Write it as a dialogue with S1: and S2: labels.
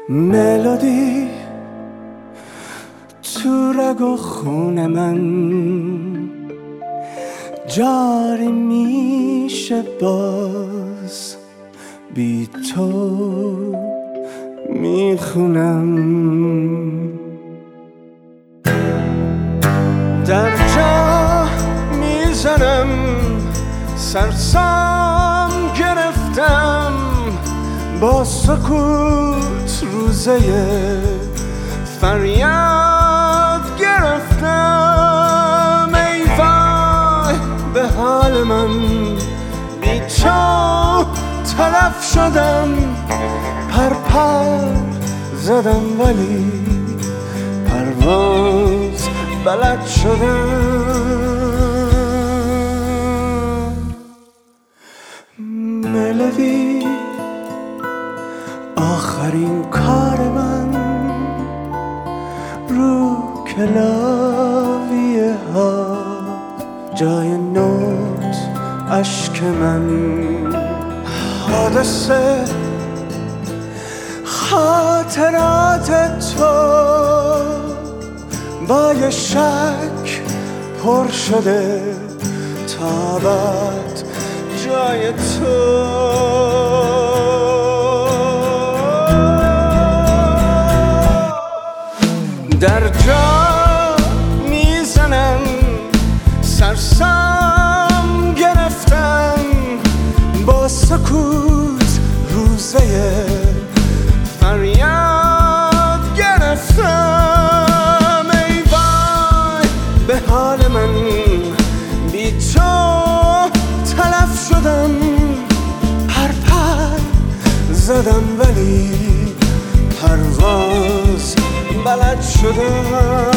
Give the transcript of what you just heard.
S1: ملودی تو رگ و خون من جاری میشه باز، بی تو میخونم. در جا میزنم، سرسام گرفتم، با سکوت روزه فریاد گرفتم. ای وای به حال من، بی تو تلف شدم، پر زدم ولی پرواز بلد شدم. ملودی آخرین کار من، رو کلاویه ها جای نوت اشک من. حادثه خاطرات تو با یه شک پر شده، تابت جای تو. در جا میزنم، سرسام گرفتم، با سکوت روزه فریاد گرفتم. ای وای به حال من، بی تو تلف شدم، پر زدم ولی پرواز بلد شدم.